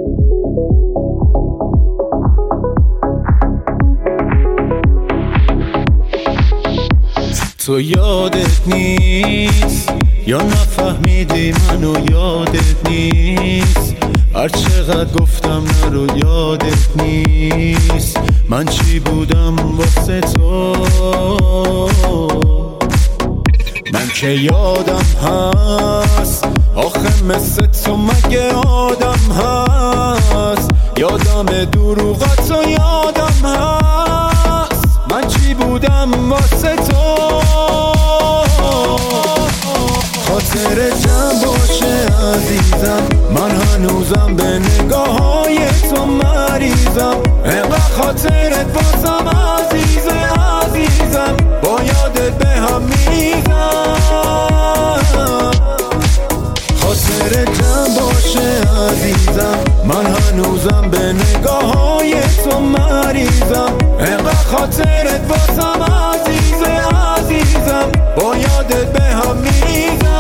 تو یادت نیست یا نفهمیدی منو یادت نیست هر چقدر گفتم نرو یادت نیست من چی بودم واسه تو من که یادم هست آخه مثل تو مگه آدم هست یادم دروغاتو یادم هست من چی بودم واسه تو خاطر جمع باشه عزیزم من هنوزم به نگاه های تو مریضم انقدر خاطرت بازم عزیزه عزیزم با یادت به هم میریزم خاطر جمع باشه عزیزم من هنوزم به نگاه های تو مریضم انقدر خاطرت بازم عزیزه عزیزم با یادت به هم میریزم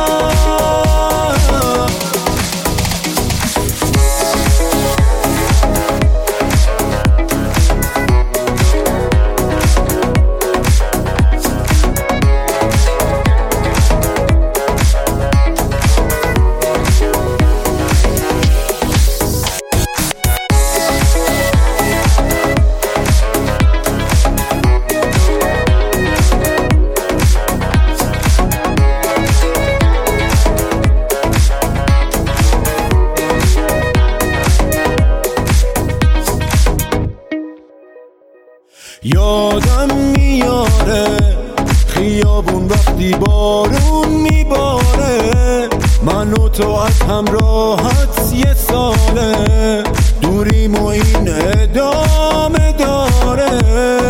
یادم میاره خیابون وقتی بارون میباره من و تو از هم راحت یه ساله دوریم و این ادامه داره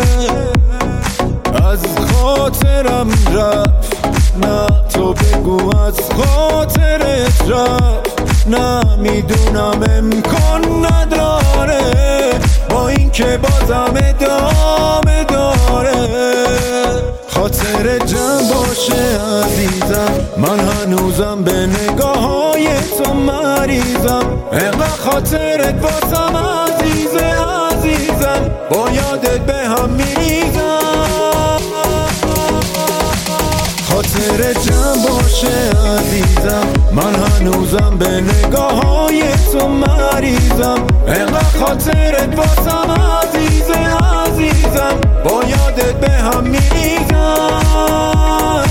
از خاطرم رفت نه تو بگو از خاطرت رفت نه میدونم امکان نداره با این که بازم ادامه داره خاطر جمع باشه عزیزم من هنوزم به نگاه های تو مریضم انقدر خاطرت واسم عزیزه عزیزم با یادت به هم میریزم خاطر جمع باشه عزیزم من هنوزم به نگاه های تو مریضم انقدر خاطرت واسم عزیزه عزیزم با یادت به هم میریزم